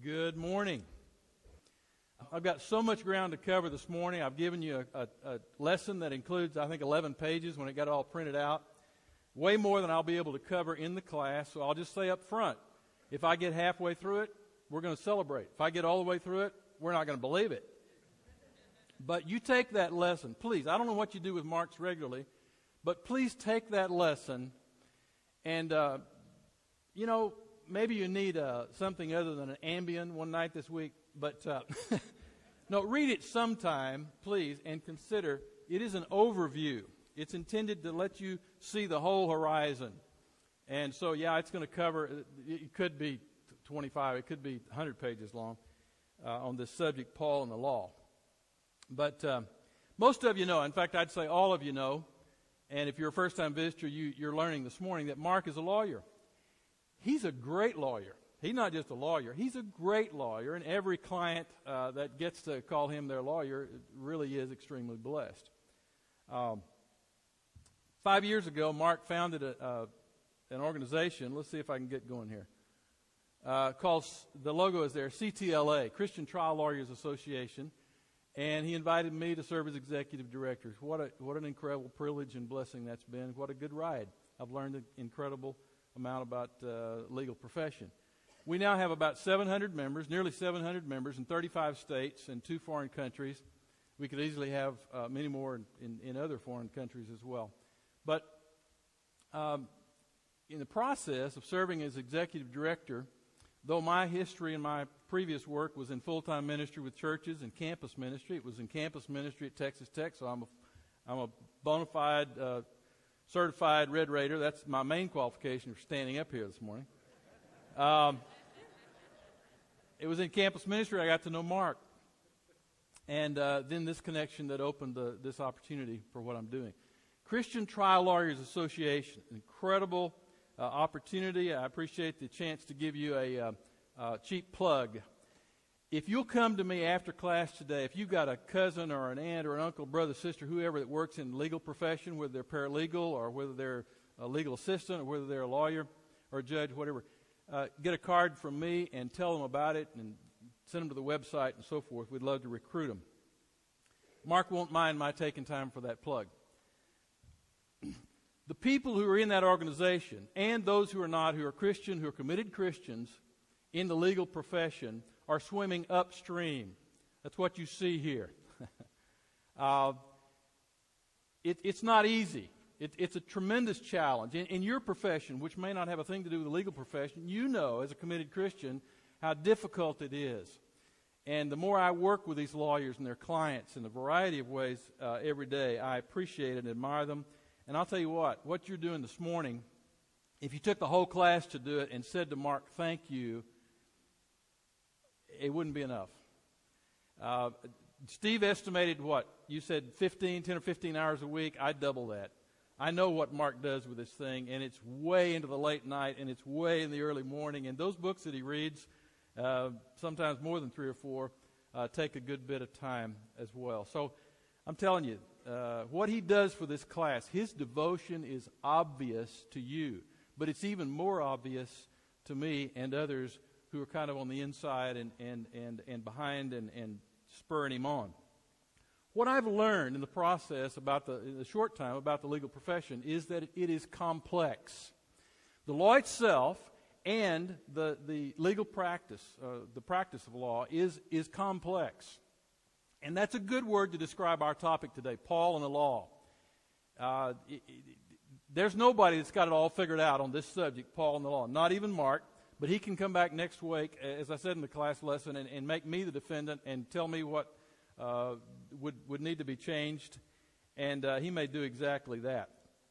Good morning. I've got so much ground to cover this morning. I've given you a lesson that includes, I think, 11 pages when it got it all printed out. Way more than I'll be able to cover in the class, so I'll just say up front, if I get halfway through it, we're going to celebrate. If I get all the way through it, we're not going to believe it. But you take that lesson, please. I don't know what you do with Marks regularly, but please take that lesson and, maybe you need something other than an Ambien one night this week, but no, read it sometime, please, and consider it is an overview. It's intended to let you see the whole horizon. And so, it's going to cover, it could be 25, it could be 100 pages long on this subject, Paul and the law. But most of you know, in fact, I'd say all of you know, and if you're a first-time visitor, you're learning this morning that Mark is a lawyer. He's a great lawyer. He's not just a lawyer. He's a great lawyer, and every client that gets to call him their lawyer really is extremely blessed. 5 years ago, Mark founded an organization. Let's see if I can get going here. Called, the logo is there, CTLA, Christian Trial Lawyers Association, and he invited me to serve as executive director. What an incredible privilege and blessing that's been. What a good ride. I've learned an incredible amount about legal profession. We now have about 700 members, nearly 700 members in 35 states and 2 foreign countries. We could easily have many more in other foreign countries as well. But in the process of serving as executive director, though my history and my previous work was in full-time ministry with churches and campus ministry, it was in campus ministry at Texas Tech, so I'm a bona fide certified Red Raider. That's my main qualification for standing up here this morning. It was in campus ministry I got to know Mark. And then this connection that opened this opportunity for what I'm doing. Christian Trial Lawyers Association, incredible opportunity. I appreciate the chance to give you a cheap plug. If you'll come to me after class today, if you've got a cousin or an aunt or an uncle, brother, sister, whoever that works in the legal profession, whether they're paralegal or whether they're a legal assistant or whether they're a lawyer or a judge, whatever, get a card from me and tell them about it and send them to the website and so forth. We'd love to recruit them. Mark won't mind my taking time for that plug. The people who are in that organization and those who are not, who are Christian, who are committed Christians in the legal profession, are swimming upstream. That's what you see here. It's not easy. It's a tremendous challenge. In your profession, which may not have a thing to do with the legal profession, you know as a committed Christian how difficult it is. And the more I work with these lawyers and their clients in a variety of ways every day, I appreciate and admire them. And I'll tell you what you're doing this morning, if you took the whole class to do it and said to Mark, thank you, it wouldn't be enough. Steve estimated what? You said 10 or 15 hours a week. I'd double that. I know what Mark does with this thing, and it's way into the late night, and it's way in the early morning. And those books that he reads, sometimes more than 3 or 4, take a good bit of time as well. So I'm telling you, what he does for this class, his devotion is obvious to you, but it's even more obvious to me and others who are kind of on the inside and behind and spurring him on. What I've learned in the process in the short time about the legal profession is that it is complex. The law itself and the legal practice, the practice of law, is complex. And that's a good word to describe our topic today, Paul and the law. There's nobody that's got it all figured out on this subject, Paul and the law, not even Mark. But he can come back next week, as I said in the class lesson, and make me the defendant and tell me what would need to be changed. And he may do exactly that.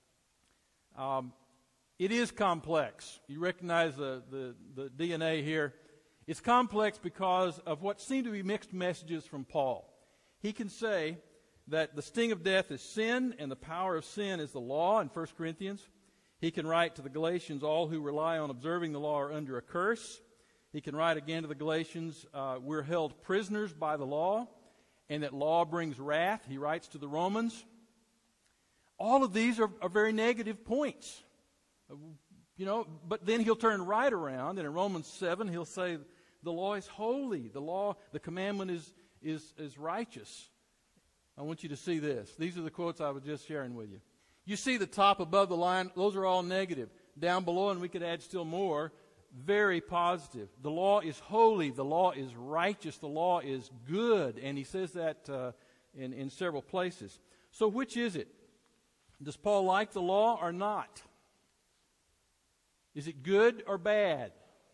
It is complex. You recognize the DNA here. It's complex because of what seem to be mixed messages from Paul. He can say that the sting of death is sin and the power of sin is the law in 1 Corinthians. He can write to the Galatians, all who rely on observing the law are under a curse. He can write again to the Galatians, we're held prisoners by the law, and that law brings wrath. He writes to the Romans. All of these are very negative points. But then he'll turn right around, and in Romans 7 he'll say The law is holy. The commandment is righteous. I want you to see this. These are the quotes I was just sharing with you. You see the top above the line, those are all negative. Down below, and we could add still more, very positive. The law is holy. The law is righteous. The law is good. And he says that in several places. So which is it? Does Paul like the law or not? Is it good or bad?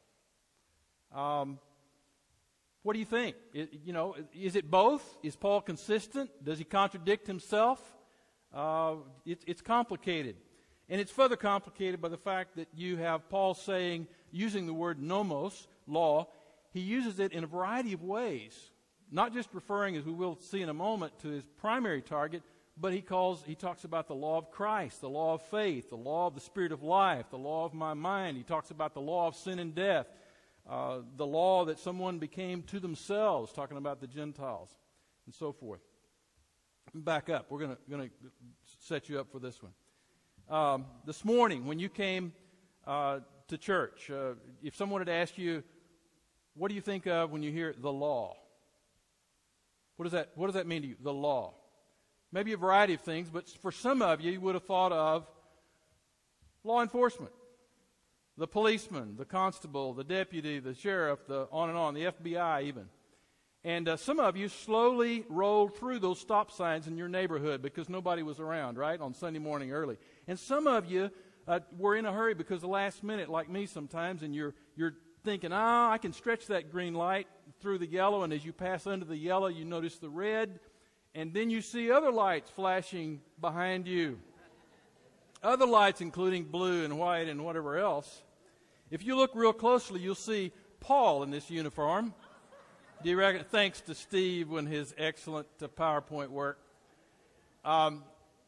What do you think? Is it both? Is Paul consistent? Does he contradict himself? It's complicated. And it's further complicated by the fact that you have Paul saying, using the word nomos, law, he uses it in a variety of ways. Not just referring, as we will see in a moment, to his primary target, but he talks about the law of Christ, the law of faith, the law of the Spirit of life, the law of my mind. He talks about the law of sin and death, the law that someone became to themselves, talking about the Gentiles, and so forth. Back up. We're going to set you up for this one. This morning, when you came to church, if someone had asked you, what do you think of when you hear the law? What does that mean to you, the law? Maybe a variety of things, but for some of you, you would have thought of law enforcement, the policeman, the constable, the deputy, the sheriff, the on and on, the FBI even. And some of you slowly rolled through those stop signs in your neighborhood because nobody was around, right, on Sunday morning early. And some of you were in a hurry because the last minute, like me sometimes, and you're thinking, I can stretch that green light through the yellow, and as you pass under the yellow, you notice the red, and then you see other lights flashing behind you. Other lights, including blue and white and whatever else. If you look real closely, you'll see Paul in this uniform. Do you reckon? Thanks to Steve and his excellent PowerPoint work. Paul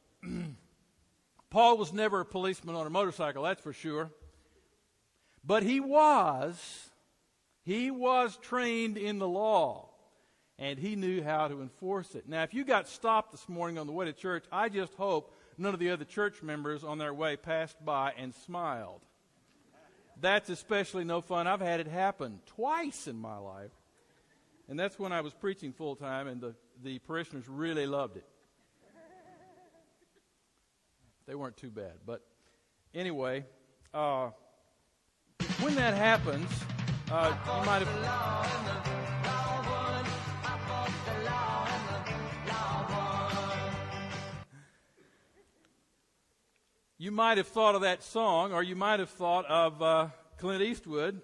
was never a policeman on a motorcycle, that's for sure. But he was trained in the law, and he knew how to enforce it. Now, if you got stopped this morning on the way to church, I just hope none of the other church members on their way passed by and smiled. That's especially no fun. I've had it happen twice in my life. And that's when I was preaching full-time, and the parishioners really loved it. They weren't too bad. But anyway, when that happens, you might have... You might have thought of that song, or you might have thought of Clint Eastwood.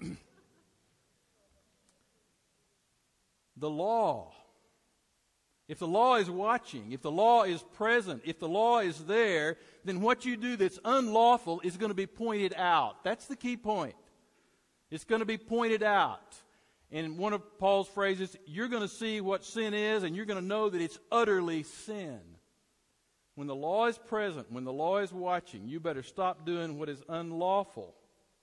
The law. If the law is watching, if the law is present, if the law is there, then what you do that's unlawful is going to be pointed out. That's the key point. It's going to be pointed out. And one of Paul's phrases, you're going to see what sin is, and you're going to know that it's utterly sin. When the law is present, when the law is watching, you better stop doing what is unlawful.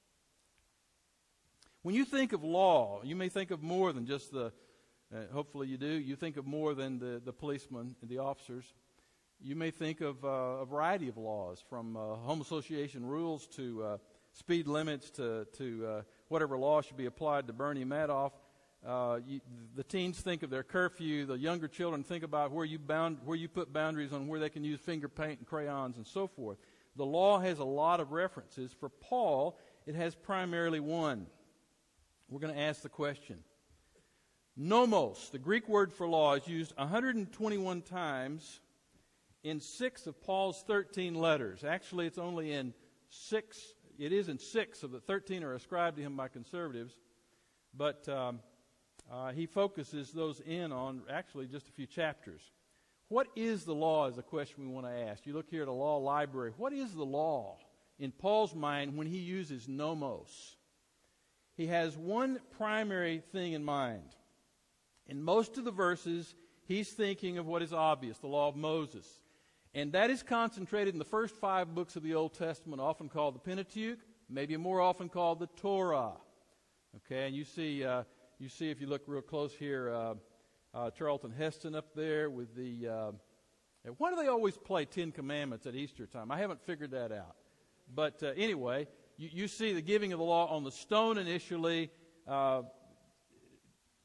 When you think of law, you may think of more than just hopefully you do. You think of more than the policemen and the officers. You may think of a variety of laws, from home association rules to speed limits to whatever law should be applied to Bernie Madoff. The teens think of their curfew. The younger children think about where you put boundaries on where they can use finger paint and crayons and so forth. The law has a lot of references. For Paul, it has primarily one. We're going to ask the question. Nomos, the Greek word for law, is used 121 times in 6 of Paul's 13 letters. Actually, it's only in 6. It is in 6 of the 13 are ascribed to him by conservatives. But he focuses those in on actually just a few chapters. What is the law is a question we want to ask. You look here at a law library. What is the law in Paul's mind when he uses nomos? He has one primary thing in mind. In most of the verses, he's thinking of what is obvious, the law of Moses. And that is concentrated in the first 5 books of the Old Testament, often called the Pentateuch, maybe more often called the Torah. Okay, and you see if you look real close here, Charlton Heston up there with the... why do they always play 10 Commandments at Easter time? I haven't figured that out. But anyway, you see the giving of the law on the stone initially,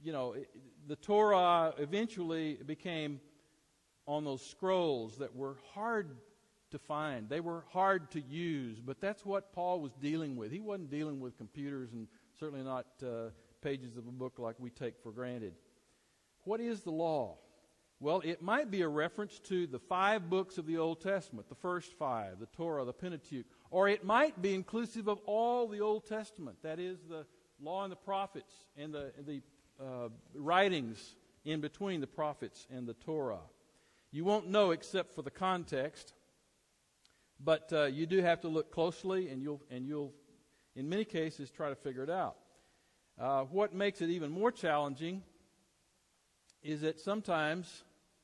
the Torah eventually became on those scrolls that were hard to find. They were hard to use, but that's what Paul was dealing with. He wasn't dealing with computers and certainly not pages of a book like we take for granted. What is the law? Well, it might be a reference to the 5 books of the Old Testament, the first 5, the Torah, the Pentateuch, or it might be inclusive of all the Old Testament. That is, the law and the prophets and the writings in between the prophets and the Torah. You won't know except for the context, but you do have to look closely, and you'll in many cases try to figure it out. What makes it even more challenging is that sometimes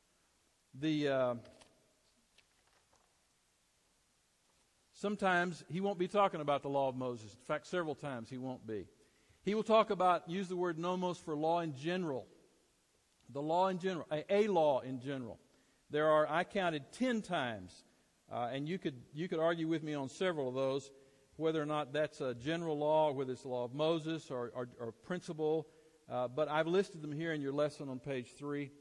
sometimes he won't be talking about the law of Moses. In fact, several times he won't be. He will use the word nomos for law in general. The law in general, a law in general. I counted 10 times, and you could argue with me on several of those, whether or not that's a general law, or whether it's the law of Moses or principle. But I've listed them here in your lesson on page 3.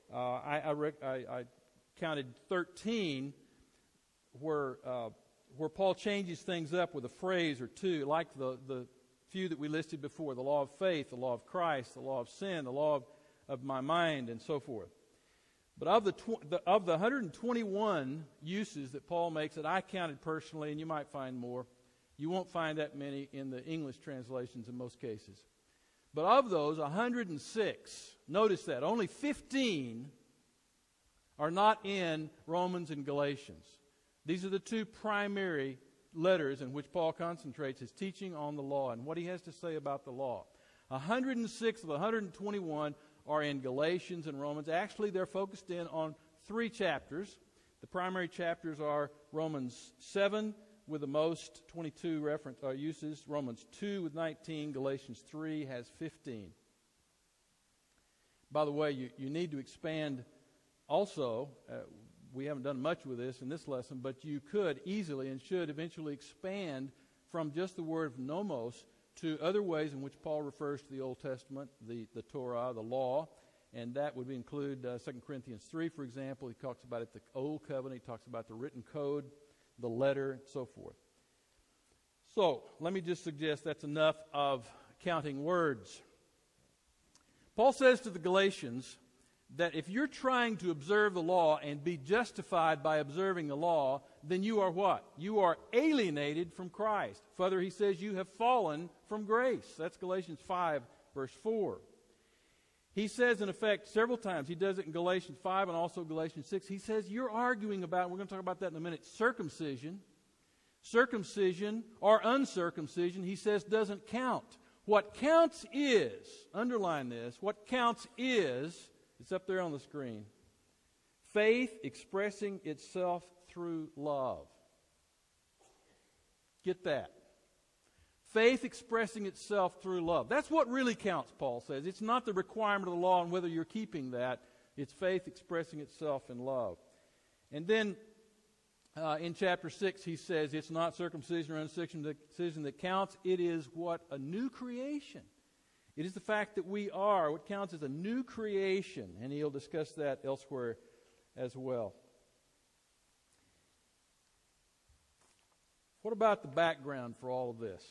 I counted 13 where Paul changes things up with a phrase or two, like the few that we listed before: the law of faith, the law of Christ, the law of sin, the law of my mind, and so forth. But of the 121 uses that Paul makes that I counted personally, and you might find more, you won't find that many in the English translations in most cases. But of those 106, notice that only 15 are not in Romans and Galatians. These are the 2 primary letters in which Paul concentrates his teaching on the law and what he has to say about the law. 106 of the 121 are in Galatians and Romans. Actually, they're focused in on 3 chapters. The primary chapters are Romans 7 with the most 22 uses, Romans 2 with 19, Galatians 3 has 15. By the way, you need to expand also. We haven't done much with this in this lesson, but you could easily and should eventually expand from just the word nomos to other ways in which Paul refers to the Old Testament, the Torah, the law, and that would include 2 Corinthians 3, for example. He talks about it, the Old Covenant. He talks about the written code, the letter, and so forth. So, let me just suggest that's enough of counting words. Paul says to the Galatians that if you're trying to observe the law and be justified by observing the law, then you are what? You are alienated from Christ. Further, he says you have fallen from grace. That's Galatians 5, verse 4. He says, in effect, several times, he does it in Galatians 5 and also Galatians 6, he says you're arguing about, we're going to talk about that in a minute, circumcision or uncircumcision, he says, doesn't count. What counts is, underline this, what counts is, it's up there on the screen, faith expressing itself through love. Get that. Faith expressing itself through love. That's what really counts, Paul says. It's not the requirement of the law and whether you're keeping that. It's faith expressing itself in love. And then in chapter 6 he says it's not circumcision or uncircumcision that counts. It is what? A new creation. It is the fact that we are what counts as a new creation. And he'll discuss that elsewhere as well. What about the background for all of this?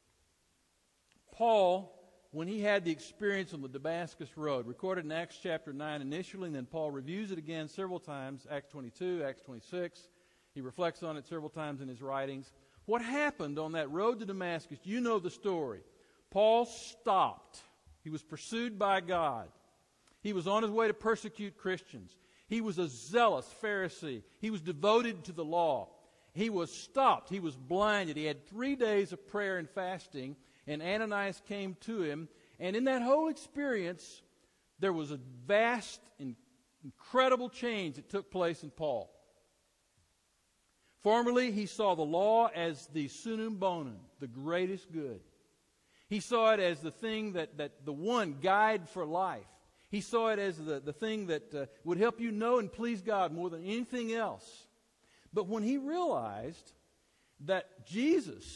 Paul, when he had the experience on the Damascus Road, recorded in Acts chapter 9 initially, and then Paul reviews it again several times, Acts 22, Acts 26. He reflects on it several times in his writings. What happened on that road to Damascus? You know the story. Paul stopped. He was pursued by God. He was on his way to persecute Christians. He was a zealous Pharisee. He was devoted to the law. He was stopped. He was blinded. He had 3 days of prayer and fasting, and Ananias came to him. And in that whole experience, there was a vast, incredible change that took place in Paul. Formerly, he saw the law as the sunum bonum, the greatest good. He saw it as the thing that the one guide for life. He saw it as the thing that would help you know and please God more than anything else. But when he realized that Jesus,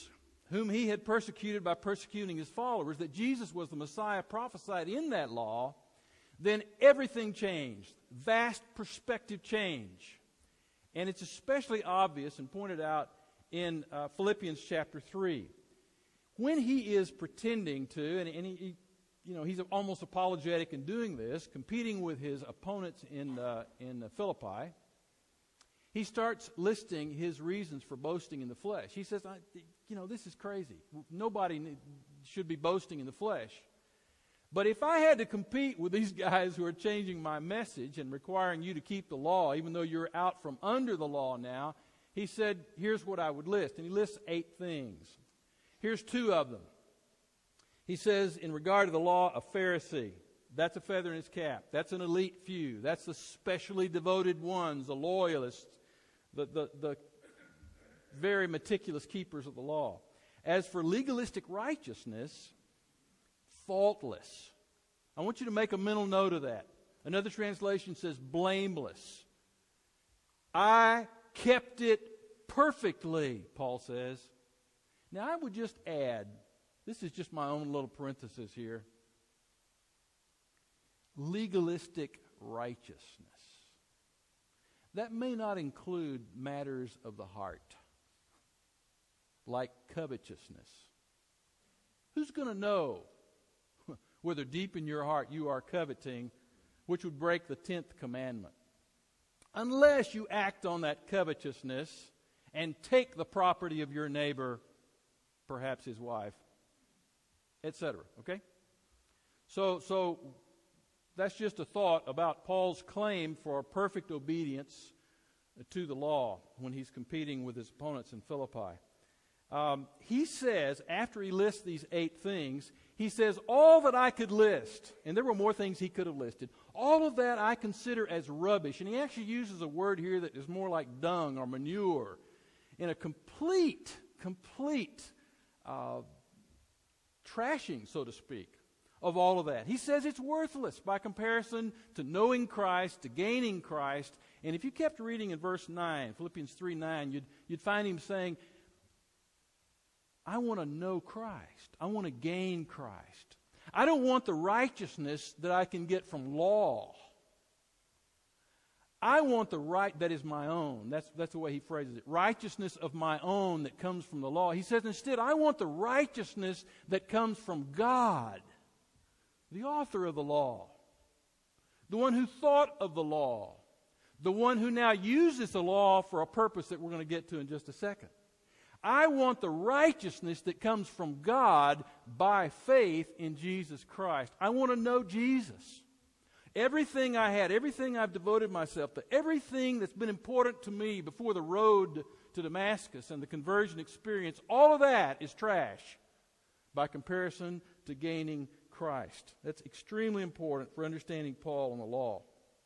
whom he had persecuted by persecuting his followers, that Jesus was the Messiah prophesied in that law, then everything changed. Vast perspective change. And it's especially obvious and pointed out in Philippians chapter 3. When he is pretending to, and he's almost apologetic in doing this, competing with his opponents in Philippi, he starts listing his reasons for boasting in the flesh. He says, this is crazy. Nobody should be boasting in the flesh. But if I had to compete with these guys who are changing my message and requiring you to keep the law, even though you're out from under the law now, he said, here's what I would list. And he lists 8 things. Here's 2 of them. He says, in regard to the law, a Pharisee. That's a feather in his cap. That's an elite few. That's the specially devoted ones, the loyalists, the very meticulous keepers of the law. As for legalistic righteousness, faultless. I want you to make a mental note of that. Another translation says blameless. I kept it perfectly, Paul says. Now I would just add, this is just my own little parenthesis here, legalistic righteousness. That may not include matters of the heart, like covetousness. Who's going to know whether deep in your heart you are coveting, which would break the 10th commandment? Unless you act on that covetousness and take the property of your neighbor, perhaps his wife, etc. Okay? So that's just a thought about Paul's claim for perfect obedience to the law when he's competing with his opponents in Philippi. He says, after he lists these 8 things, he says, all that I could list, and there were more things he could have listed, all of that I consider as rubbish. And he actually uses a word here that is more like dung or manure, in a complete trashing, so to speak, of all of that. He says it's worthless by comparison to knowing Christ, to gaining Christ. And if you kept reading in verse 9, Philippians 3:9, you'd find him saying, I want to know Christ. I want to gain Christ. I don't want the righteousness that I can get from law. I want the right that is my own. That's the way he phrases it. Righteousness of my own that comes from the law. He says instead, I want the righteousness that comes from God, the author of the law, the one who thought of the law, the one who now uses the law for a purpose that we're going to get to in just a second. I want the righteousness that comes from God by faith in Jesus Christ. I want to know Jesus. Everything I had, everything I've devoted myself to, everything that's been important to me before the road to Damascus and the conversion experience, all of that is trash by comparison to gaining Christ. That's extremely important for understanding Paul and the law.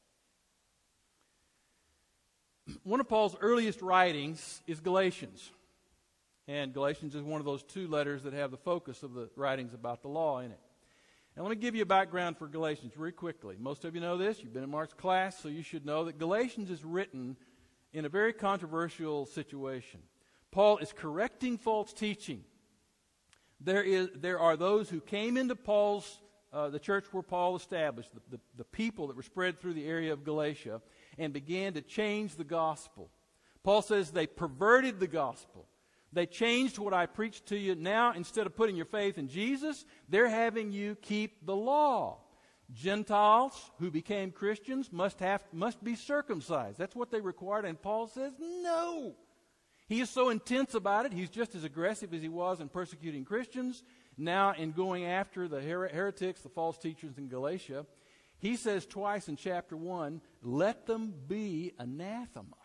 One of Paul's earliest writings is Galatians. And Galatians is one of those 2 letters that have the focus of the writings about the law in it. And let me give you a background for Galatians very quickly. Most of you know this. You've been in Mark's class, so you should know that Galatians is written in a very controversial situation. Paul is correcting false teaching. There are those who came into the church where Paul established, the people that were spread through the area of Galatia, and began to change the gospel. Paul says they perverted the gospel. They changed what I preached to you. Now, instead of putting your faith in Jesus, they're having you keep the law. Gentiles who became Christians must be circumcised. That's what they required. And Paul says, no. He is so intense about it. He's just as aggressive as he was in persecuting Christians. Now, in going after the heretics, the false teachers in Galatia, he says twice in chapter 1, let them be anathema.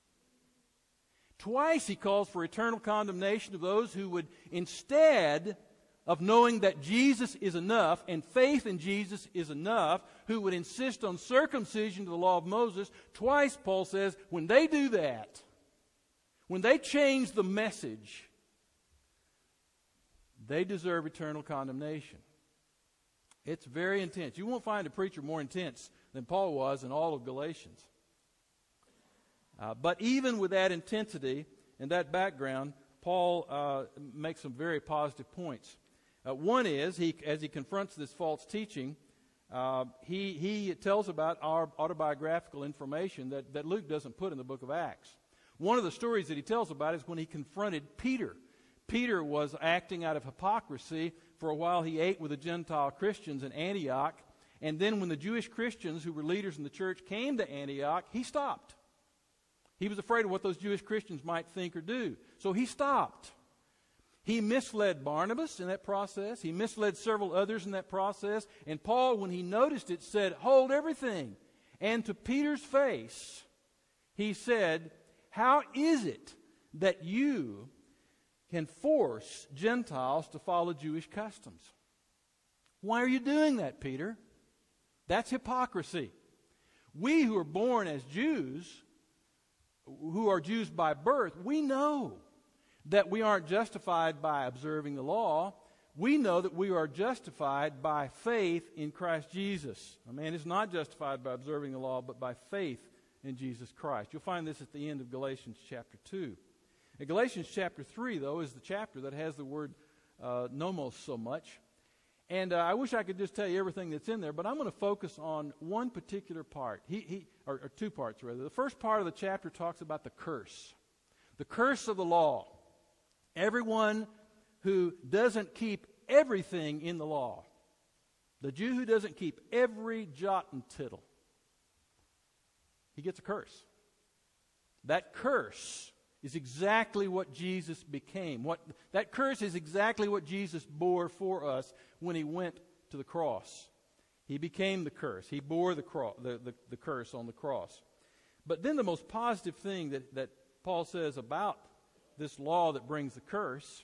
Twice he calls for eternal condemnation of those who would, instead of knowing that Jesus is enough and faith in Jesus is enough, who would insist on circumcision to the law of Moses. Twice Paul says, when they do that, when they change the message, they deserve eternal condemnation. It's very intense. You won't find a preacher more intense than Paul was in all of Galatians. But even with that intensity and that background, Paul makes some very positive points. One is, as he confronts this false teaching, he tells about our autobiographical information that Luke doesn't put in the book of Acts. One of the stories that he tells about is when he confronted Peter. Peter was acting out of hypocrisy. For a while he ate with the Gentile Christians in Antioch. And then when the Jewish Christians who were leaders in the church came to Antioch, he stopped. He was afraid of what those Jewish Christians might think or do. So he stopped. He misled Barnabas in that process. He misled several others in that process. And Paul, when he noticed it, said, "Hold everything." And to Peter's face, he said, "How is it that you can force Gentiles to follow Jewish customs? Why are you doing that, Peter? That's hypocrisy. We who are born as Jews, who are Jews by birth, we know that we aren't justified by observing the law. We know that we are justified by faith in Christ Jesus. A man is not justified by observing the law, but by faith in Jesus Christ." You'll find this at the end of Galatians chapter 2. And Galatians chapter 3, though, is the chapter that has the word nomos so much. And I wish I could just tell you everything that's in there, but I'm going to focus on one particular part, or two parts, rather. The first part of the chapter talks about the curse of the law. Everyone who doesn't keep everything in the law, the Jew who doesn't keep every jot and tittle, he gets a curse. That curse is exactly what Jesus became. That curse is exactly what Jesus bore for us when he went to the cross. He became the curse. He bore the curse on the cross. But then the most positive thing that Paul says about this law that brings the curse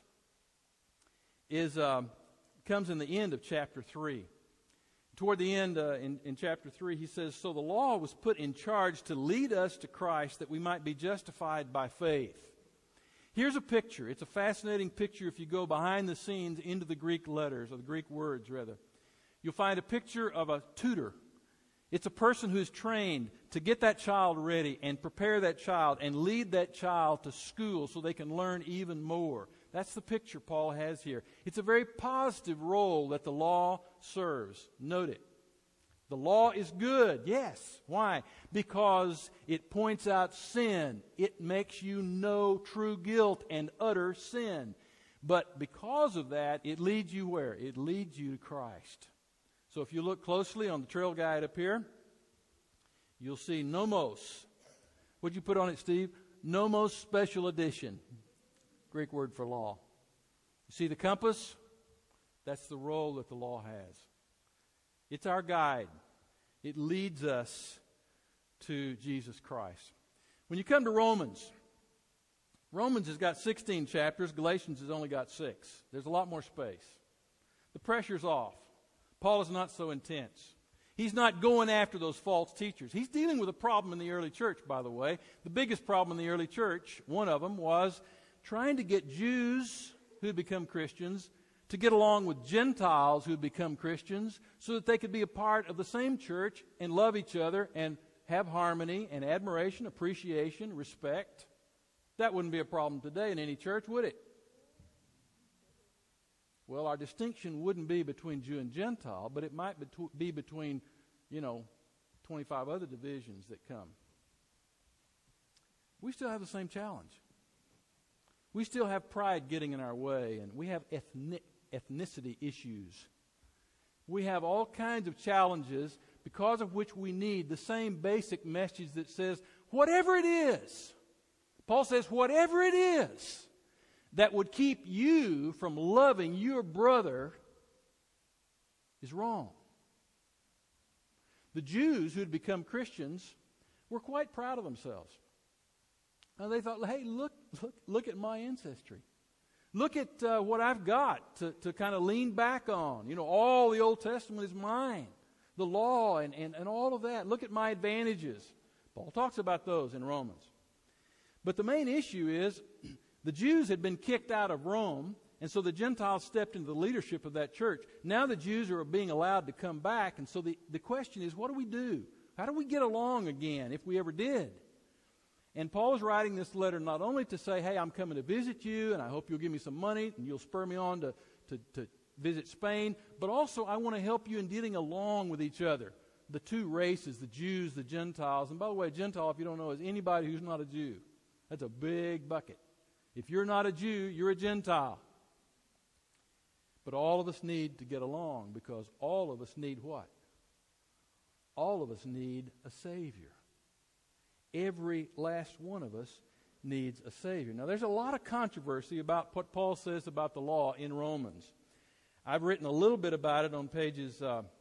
comes in the end of chapter 3. Toward the end, in chapter 3, he says, "So the law was put in charge to lead us to Christ that we might be justified by faith." Here's a picture. It's a fascinating picture if you go behind the scenes into the Greek letters, or the Greek words, rather. You'll find a picture of a tutor. It's a person who's trained to get that child ready and prepare that child and lead that child to school so they can learn even more. That's the picture Paul has here. It's a very positive role that the law serves. Note it. The law is good. Yes. Why? Because it points out sin. It makes you know true guilt and utter sin. But because of that, it leads you where? It leads you to Christ. So if you look closely on the trail guide up here, you'll see nomos. What'd you put on it, Steve? Nomos Special Edition. Greek word for law. You see the compass? That's the role that the law has. It's our guide. It leads us to Jesus Christ. When you come to Romans has got 16 chapters. Galatians has only got 6. There's a lot more space. The pressure's off. Paul is not so intense. He's not going after those false teachers. He's dealing with a problem in the early church, by the way. The biggest problem in the early church, one of them, was trying to get Jews who had become Christians to get along with Gentiles who had become Christians so that they could be a part of the same church and love each other and have harmony and admiration, appreciation, respect. That wouldn't be a problem today in any church, would it? Well, our distinction wouldn't be between Jew and Gentile, but it might be between, 25 other divisions that come. We still have the same challenge. We still have pride getting in our way, and we have ethnicity issues. We have all kinds of challenges because of which we need the same basic message that says, whatever it is, Paul says, whatever it is that would keep you from loving your brother is wrong. The Jews who had become Christians were quite proud of themselves. And they thought, hey, look at my ancestry. Look at what I've got to kind of lean back on. All the Old Testament is mine. The law and all of that. Look at my advantages. Paul talks about those in Romans. But the main issue is the Jews had been kicked out of Rome, and so the Gentiles stepped into the leadership of that church. Now the Jews are being allowed to come back, and so the question is, what do we do? How do we get along again, if we ever did? And Paul is writing this letter not only to say, hey, I'm coming to visit you, and I hope you'll give me some money, and you'll spur me on to visit Spain, but also I want to help you in dealing along with each other. The two races, the Jews, the Gentiles. And by the way, a Gentile, if you don't know, is anybody who's not a Jew. That's a big bucket. If you're not a Jew, you're a Gentile. But all of us need to get along, because all of us need what? All of us need a Savior. Every last one of us needs a Savior. Now, there's a lot of controversy about what Paul says about the law in Romans. I've written a little bit about it on pages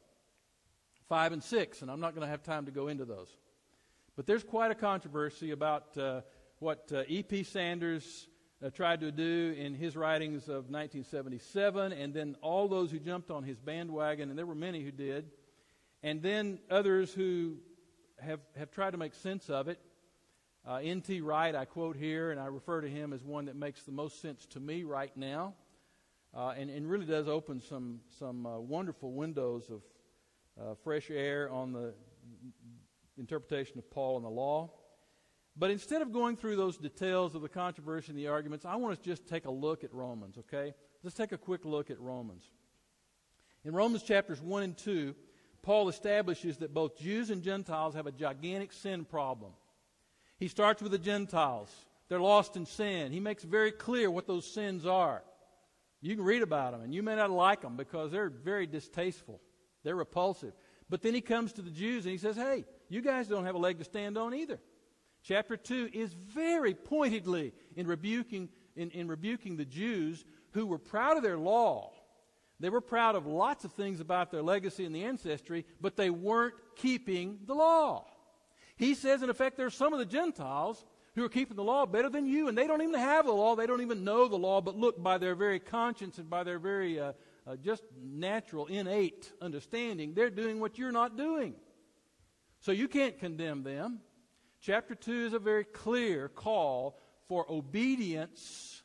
5 and 6, and I'm not going to have time to go into those. But there's quite a controversy about what E.P. Sanders tried to do in his writings of 1977, and then all those who jumped on his bandwagon, and there were many who did, and then others who have tried to make sense of it. N.T. Wright, I quote here, and I refer to him as one that makes the most sense to me right now, and really does open some wonderful windows of fresh air on the interpretation of Paul and the law. But instead of going through those details of the controversy and the arguments, I want to just take a look at Romans, okay? Let's take a quick look at Romans. In Romans chapters 1 and 2, Paul establishes that both Jews and Gentiles have a gigantic sin problem. He starts with the Gentiles. They're lost in sin. He makes very clear what those sins are. You can read about them, and you may not like them because they're very distasteful. They're repulsive. But then he comes to the Jews and he says, hey, you guys don't have a leg to stand on either. Chapter 2 is very pointedly in rebuking the Jews who were proud of their law. They were proud of lots of things about their legacy and the ancestry, but they weren't keeping the law. He says, in effect, there are some of the Gentiles who are keeping the law better than you, and they don't even have the law. They don't even know the law, but look, by their very conscience and by their very just natural, innate understanding, they're doing what you're not doing. So you can't condemn them. Chapter 2 is a very clear call for obedience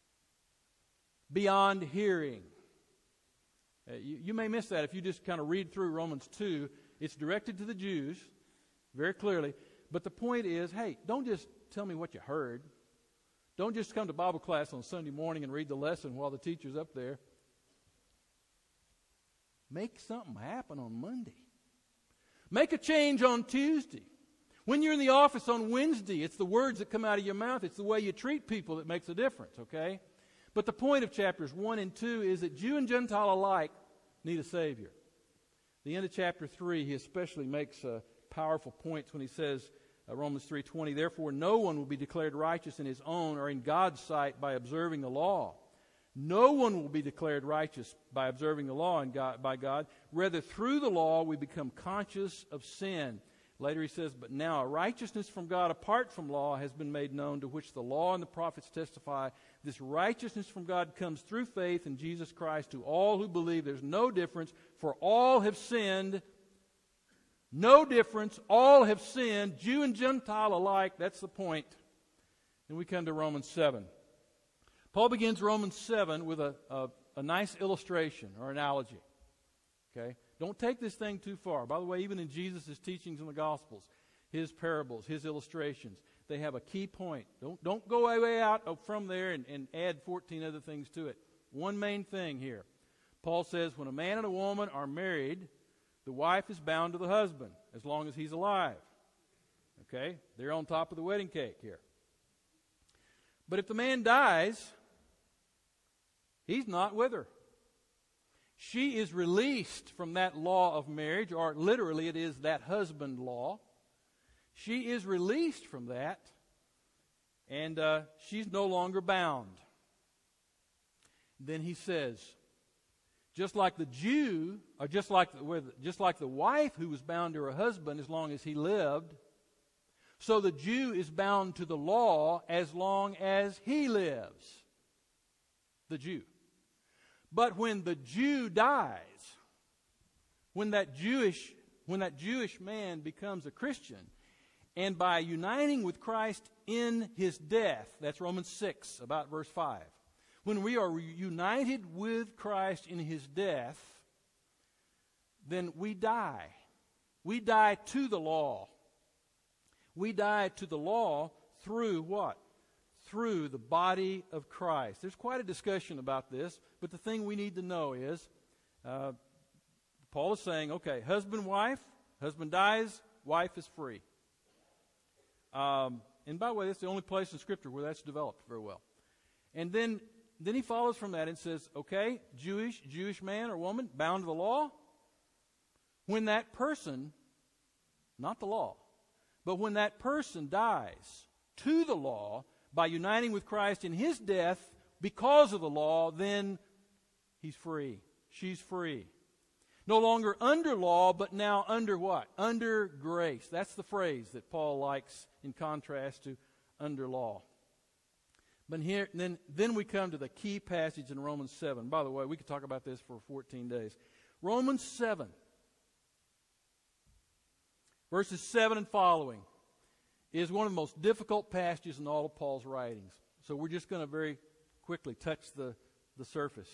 beyond hearing. You may miss that if you just kind of read through Romans 2. It's directed to the Jews very clearly. But the point is, hey, don't just tell me what you heard. Don't just come to Bible class on Sunday morning and read the lesson while the teacher's up there. Make something happen on Monday. Make a change on Tuesday. When you're in the office on Wednesday, it's the words that come out of your mouth. It's the way you treat people that makes a difference, okay? But the point of chapters 1 and 2 is that Jew and Gentile alike need a Savior. At the end of chapter 3, he especially makes powerful points when he says, Romans 3:20, therefore no one will be declared righteous in his own or in God's sight by observing the law. No one will be declared righteous by observing the law by God. Rather, through the law we become conscious of sin. Later he says, but now a righteousness from God apart from law has been made known, to which the law and the prophets testify. This righteousness from God comes through faith in Jesus Christ to all who believe. There's no difference, for all have sinned. No difference, all have sinned, Jew and Gentile alike. That's the point. Then we come to Romans 7. Paul begins Romans 7 with a nice illustration or analogy. Okay? Don't take this thing too far. By the way, even in Jesus' teachings in the Gospels, his parables, his illustrations, they have a key point. Don't go way out from there and add 14 other things to it. One main thing here. Paul says when a man and a woman are married, the wife is bound to the husband as long as he's alive. Okay? They're on top of the wedding cake here. But if the man dies, he's not with her. She is released from that law of marriage, or literally it is that husband law. She is released from that, and she's no longer bound. Then he says, just like the Jew, or just like the wife who was bound to her husband as long as he lived, so the Jew is bound to the law as long as he lives. The Jew. But when the Jew dies, when that Jewish man becomes a Christian, and by uniting with Christ in his death, that's Romans 6, about verse 5. When we are united with Christ in his death, then we die. We die to the law. We die to the law through what? Through the body of Christ. There's quite a discussion about this, but the thing we need to know is, Paul is saying, okay, husband, wife, husband dies, wife is free. And by the way, that's the only place in Scripture where that's developed very well. And then he follows from that and says, okay, Jewish man or woman, bound to the law. When that person, not the law, but when that person dies to the law by uniting with Christ in his death because of the law, then he's free. She's free. No longer under law, but now under what? Under grace. That's the phrase that Paul likes in contrast to under law. But here, then we come to the key passage in Romans 7. By the way, we could talk about this for 14 days. Romans 7, verses 7 and following, is one of the most difficult passages in all of Paul's writings. So we're just going to very quickly touch the surface.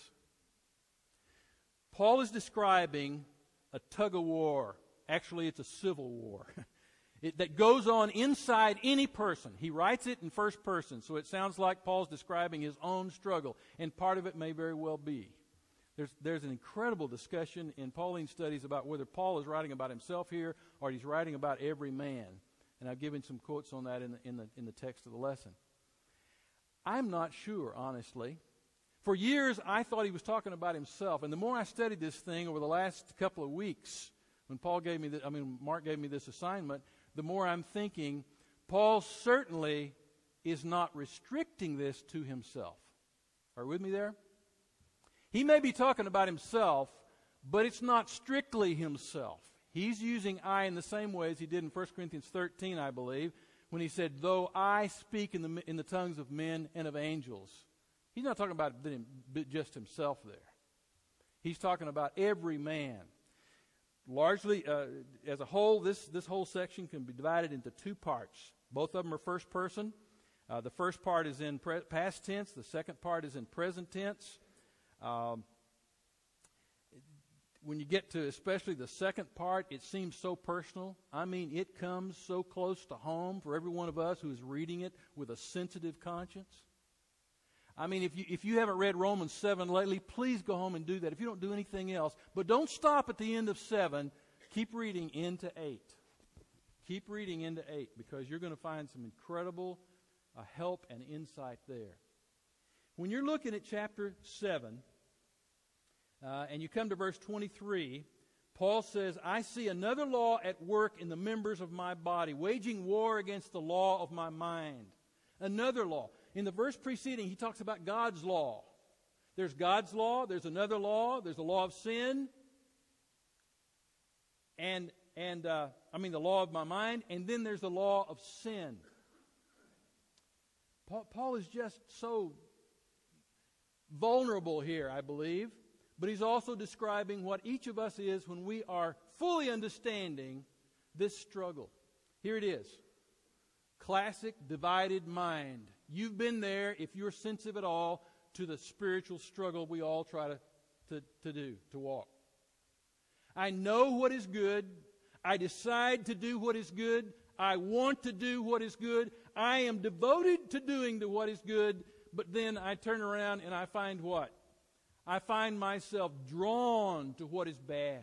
Paul is describing a tug of war. Actually, it's a civil war that goes on inside any person. He writes it in first person, so it sounds like Paul's describing his own struggle, and part of it may very well be. There's an incredible discussion in Pauline studies about whether Paul is writing about himself here or he's writing about every man. And I've given some quotes on that in the text of the lesson. I'm not sure, honestly. For years, I thought he was talking about himself. And the more I studied this thing over the last couple of weeks, when Mark gave me this assignment, the more I'm thinking, Paul certainly is not restricting this to himself. Are you with me there? He may be talking about himself, but it's not strictly himself. He's using I in the same way as he did in 1 Corinthians 13, I believe, when he said, though I speak in the tongues of men and of angels. He's not talking about just himself there. He's talking about every man. Largely, as a whole, this whole section can be divided into two parts. Both of them are first person. The first part is in past tense. The second part is in present tense. When you get to especially the second part, it seems so personal. I mean, it comes so close to home for every one of us who is reading it with a sensitive conscience. I mean, if you haven't read Romans 7 lately, please go home and do that if you don't do anything else. But don't stop at the end of 7. Keep reading into 8. Keep reading into 8 because you're going to find some incredible help and insight there. When you're looking at chapter 7, and you come to verse 23, Paul says, I see another law at work in the members of my body, waging war against the law of my mind. Another law. In the verse preceding, he talks about God's law. There's God's law, there's another law, there's the law of sin, the law of my mind, and then there's the law of sin. Paul is just so vulnerable here, I believe, but he's also describing what each of us is when we are fully understanding this struggle. Here it is. Classic divided mind. You've been there, if you're sensitive at all, to the spiritual struggle we all try to walk. I know what is good. I decide to do what is good. I want to do what is good. I am devoted to doing what is good. But then I turn around and I find what? I find myself drawn to what is bad.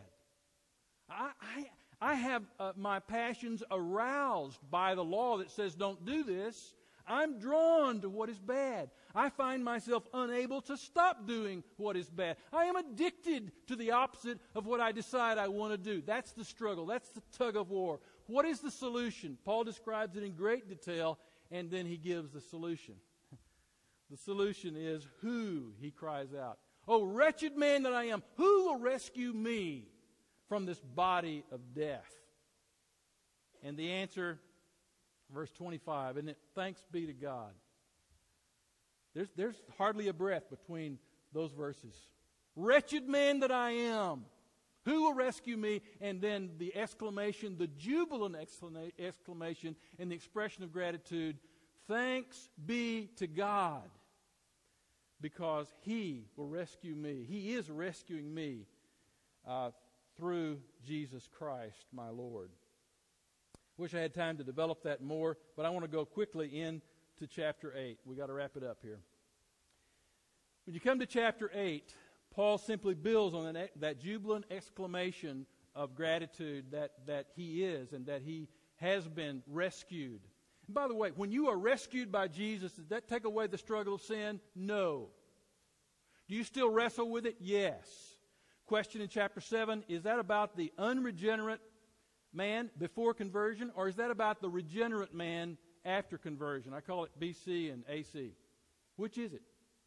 I have my passions aroused by the law that says don't do this. I'm drawn to what is bad. I find myself unable to stop doing what is bad. I am addicted to the opposite of what I decide I want to do. That's the struggle. That's the tug of war. What is the solution? Paul describes it in great detail, and then he gives the solution. The solution is who, he cries out. Oh, wretched man that I am, who will rescue me from this body of death? And the answer, verse 25, isn't it? Thanks be to God. There's hardly a breath between those verses. Wretched man that I am, who will rescue me? And then the exclamation, the jubilant exclamation, and the expression of gratitude. Thanks be to God, because He will rescue me. He is rescuing me through Jesus Christ, my Lord. Wish I had time to develop that more, but I want to go quickly into chapter 8. We got to wrap it up here. When you come to chapter 8, Paul simply builds on that jubilant exclamation of gratitude that he is and that he has been rescued. And by the way, when you are rescued by Jesus, does that take away the struggle of sin? No. Do you still wrestle with it? Yes. Question in chapter 7, is that about the unregenerate man before conversion, or is that about the regenerate man after conversion? I call it BC and AC. Which is it?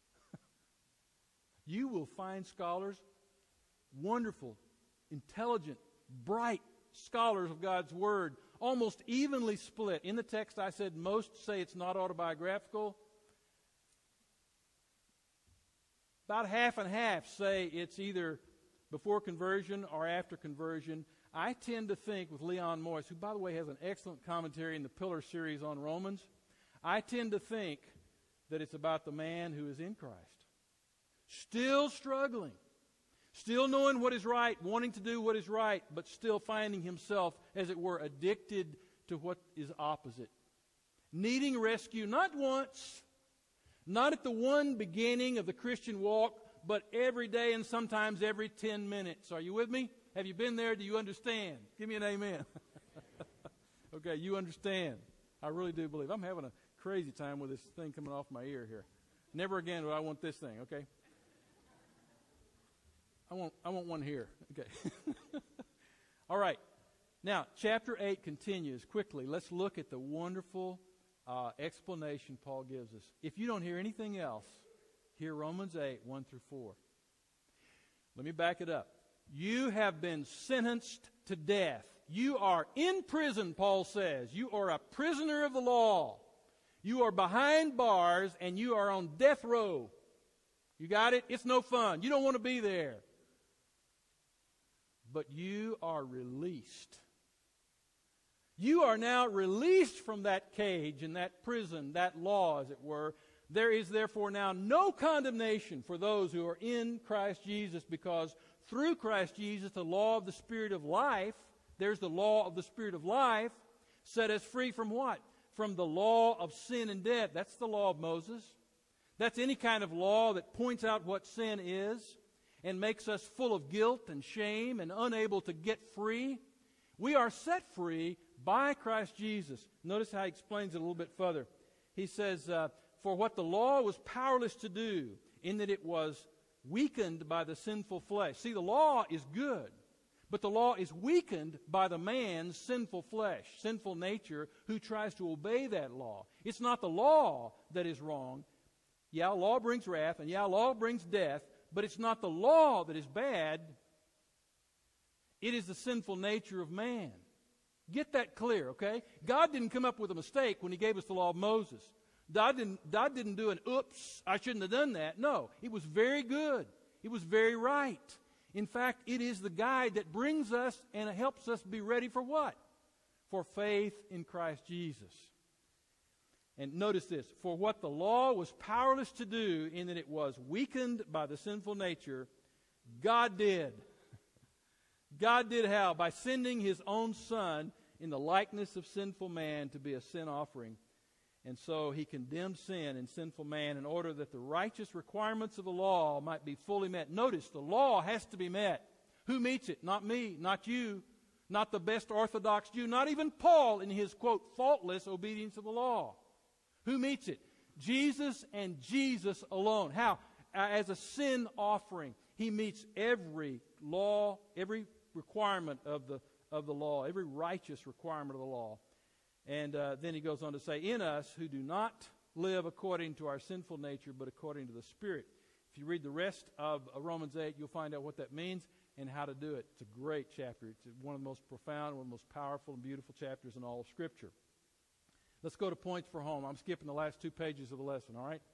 You will find scholars, wonderful, intelligent, bright scholars of God's Word, almost evenly split. In the text I said most say it's not autobiographical. About half and half say it's either before conversion or after conversion. I tend to think with Leon Morris, who by the way has an excellent commentary in the Pillar series on Romans, I tend to think that it's about the man who is in Christ. Still struggling. Still knowing what is right, wanting to do what is right, but still finding himself, as it were, addicted to what is opposite. Needing rescue not once, not at the one beginning of the Christian walk, but every day and sometimes every 10 minutes. Are you with me? Have you been there? Do you understand? Give me an amen. Okay, you understand. I really do believe. I'm having a crazy time with this thing coming off my ear here. Never again do I want this thing, okay? I want one here. Okay. All right. Now, chapter 8 continues quickly. Let's look at the wonderful explanation Paul gives us. If you don't hear anything else, hear Romans 8, 1 through 4. Let me back it up. You have been sentenced to death. You are in prison, Paul says. You are a prisoner of the law. You are behind bars and you are on death row. You got it? It's no fun. You don't want to be there. But you are released. You are now released from that cage and that prison, that law, as it were. There is therefore now no condemnation for those who are in Christ Jesus, because through Christ Jesus, the law of the Spirit of life, there's the law of the Spirit of life, set us free from what? From the law of sin and death. That's the law of Moses. That's any kind of law that points out what sin is and makes us full of guilt and shame and unable to get free. We are set free by Christ Jesus. Notice how he explains it a little bit further. He says, for what the law was powerless to do, in that it was weakened by the sinful flesh. See, the law is good, but the law is weakened by the man's sinful flesh, sinful nature, who tries to obey that law. It's not the law that is wrong. Yeah, law brings wrath, and yeah, law brings death, but it's not the law that is bad. It is the sinful nature of man. Get that clear, okay? God didn't come up with a mistake when he gave us the law of Moses. God didn't do an oops, I shouldn't have done that. No, it was very good. It was very right. In fact, it is the guide that brings us and helps us be ready for what? For faith in Christ Jesus. And notice this, for what the law was powerless to do, in that it was weakened by the sinful nature, God did. God did how? By sending his own Son in the likeness of sinful man to be a sin offering. And so he condemned sin and sinful man in order that the righteous requirements of the law might be fully met. Notice, the law has to be met. Who meets it? Not me, not you, not the best Orthodox Jew, not even Paul in his, quote, faultless obedience of the law. Who meets it? Jesus and Jesus alone. How? As a sin offering. He meets every law, every requirement of the law, every righteous requirement of the law. And then he goes on to say, in us who do not live according to our sinful nature, but according to the Spirit. If you read the rest of Romans 8, you'll find out what that means and how to do it. It's a great chapter. It's one of the most profound, one of the most powerful and beautiful chapters in all of Scripture. Let's go to points for home. I'm skipping the last 2 pages of the lesson, all right?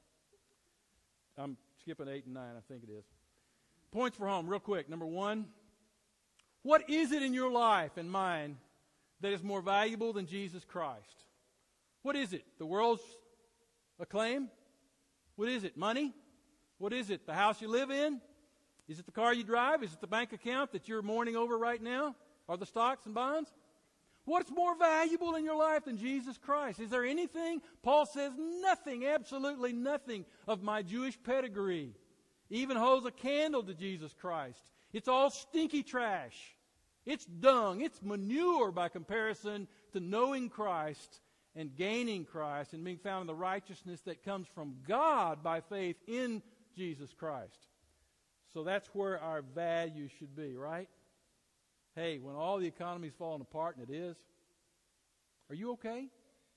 I'm skipping 8 and 9, I think it is. Points for home, real quick. Number 1, what is it in your life and mine that is more valuable than Jesus Christ? What is it? The world's acclaim? What is it? Money? What is it? The house you live in? Is it the car you drive? Is it the bank account that you're mourning over right now? Or the stocks and bonds? What's more valuable in your life than Jesus Christ? Is there anything? Paul says nothing, absolutely nothing of my Jewish pedigree even holds a candle to Jesus Christ. It's all stinky trash. It's dung. It's manure by comparison to knowing Christ and gaining Christ and being found in the righteousness that comes from God by faith in Jesus Christ. So that's where our value should be, right? Hey, when all the economy's falling apart, and it is, are you okay?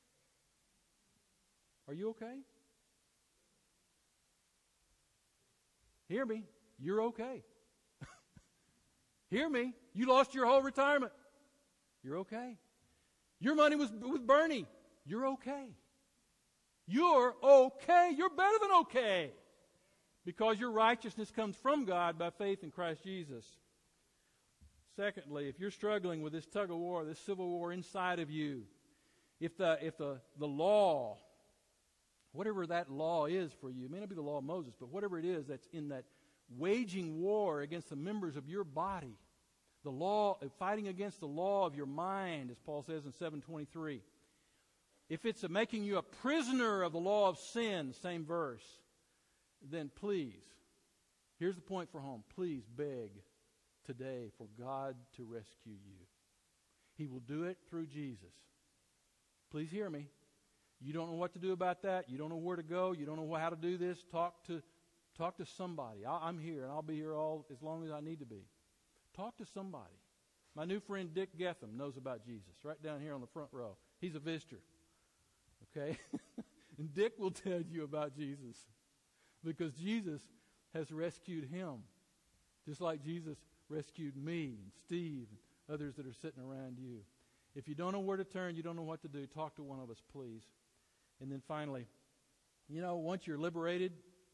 Are you okay? Hear me. You're okay. Hear me. You lost your whole retirement. You're okay. Your money was with Bernie. You're okay. You're okay. You're better than okay. Because your righteousness comes from God by faith in Christ Jesus. Secondly, if you're struggling with this tug of war, this civil war inside of you, if the law, whatever that law is for you, it may not be the law of Moses, but whatever it is that's in that waging war against the members of your body, the law, fighting against the law of your mind, as Paul says in 7:23. If it's making you a prisoner of the law of sin, same verse, then please, here's the point for home, please beg today for God to rescue you. He will do it through Jesus. Please hear me. You don't know what to do about that. You don't know where to go. You don't know how to do this. Talk to somebody. I'm here, and I'll be here as long as I need to be. Talk to somebody. My new friend Dick Getham knows about Jesus, right down here on the front row. He's a visitor. Okay? And Dick will tell you about Jesus because Jesus has rescued him, just like Jesus rescued me and Steve and others that are sitting around you. If you don't know where to turn, you don't know what to do, talk to one of us, please. And then finally, once you're liberated,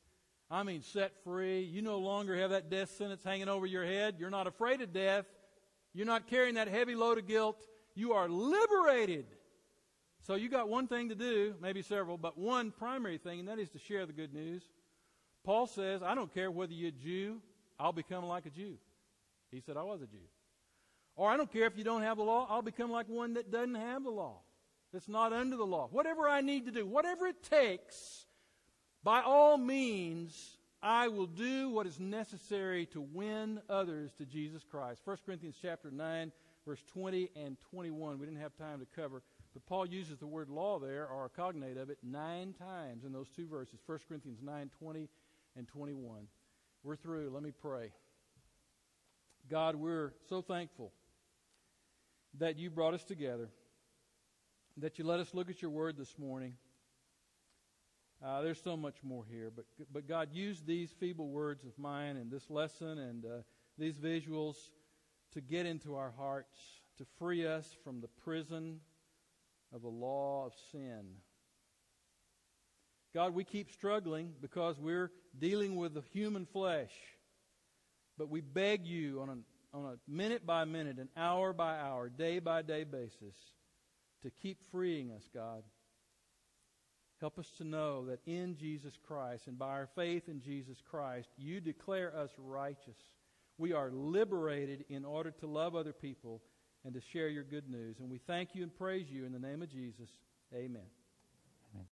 set free, you no longer have that death sentence hanging over your head. You're not afraid of death. You're not carrying that heavy load of guilt. You are liberated. So you got one thing to do, maybe several, but one primary thing, and that is to share the good news. Paul says, I don't care whether you're a Jew, I'll become like a Jew. He said, I was a Jew. Or I don't care if you don't have the law, I'll become like one that doesn't have the law, that's not under the law. Whatever I need to do, whatever it takes, by all means, I will do what is necessary to win others to Jesus Christ. 1 Corinthians chapter 9, verse 20 and 21. We didn't have time to cover, but Paul uses the word law there, or a cognate of it, 9 times in those two verses, 1 Corinthians 9, 20 and 21. We're through. Let me pray. God, we're so thankful that you brought us together, that you let us look at your word this morning. There's so much more here, but God, use these feeble words of mine and this lesson and these visuals to get into our hearts, to free us from the prison of the law of sin. God, we keep struggling because we're dealing with the human flesh, but we beg you on a minute by minute, an hour by hour, day by day basis to keep freeing us, God. Help us to know that in Jesus Christ and by our faith in Jesus Christ, you declare us righteous. We are liberated in order to love other people and to share your good news. And we thank you and praise you in the name of Jesus. Amen.